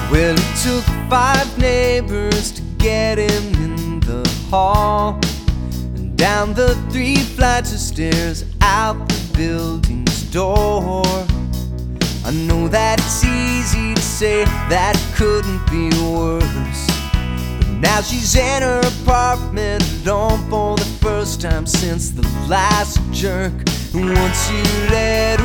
Well, it took 5 neighbors to get him in the hall, and down the 3 flights of stairs, out the building's door. I know that it's easy to say that couldn't be worse, but now she's in her apartment alone for the first time since the last jerk. And once you let